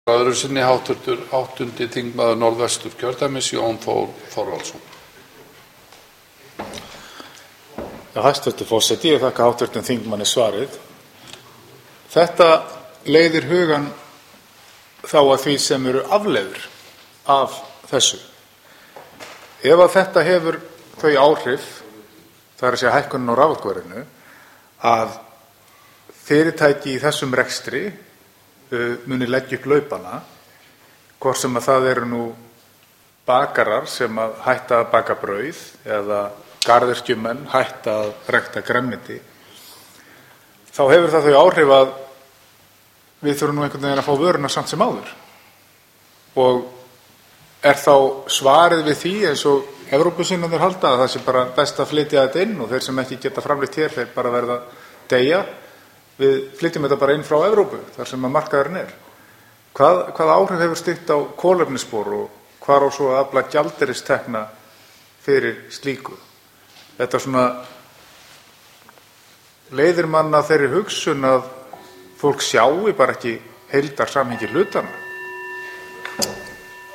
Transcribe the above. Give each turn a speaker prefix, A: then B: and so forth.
A: Öðru sinni háttvirtur 8. þingmaður Norðvesturkjördæmis Jón Þór Þorvaldsson.
B: Hæstvirtur forseti, ég þakka háttvirtum þingmanni svarið. Þetta leiðir hugann þá að því sem eru afleiður af þessu. Ef að þetta hefur þau áhrif, það er að segja hækkunin á raforkuverðinu, að fyrirtæki í þessum rekstri muni leggja upp laupana, hvort sem að það eru nú bakarar sem að hætta að baka brauð eða garðyrkjumenn hætta að rækta grænmeti, þá hefur það þau áhrif að við þurfum nú einhvern veginn að fá vöruna samt sem áður. Og er þá svarið við því eins og Evrópusinnarnir halda að það sé bara best að flytja þetta inn og þeir sem ekki geta framleitt hér þeir bara verða deyja? Við flytjum þetta bara inn frá Evrópu, þar sem að markaðurinn er. Hvaða áhrif hefur slíkt á kolefnisspor og hvar á svo að afla gjaldeyristekna fyrir slíku? Þetta svona leiðir mann að þeirri hugsun að fólk sjái bara ekki heildarsamhengi hlutanna.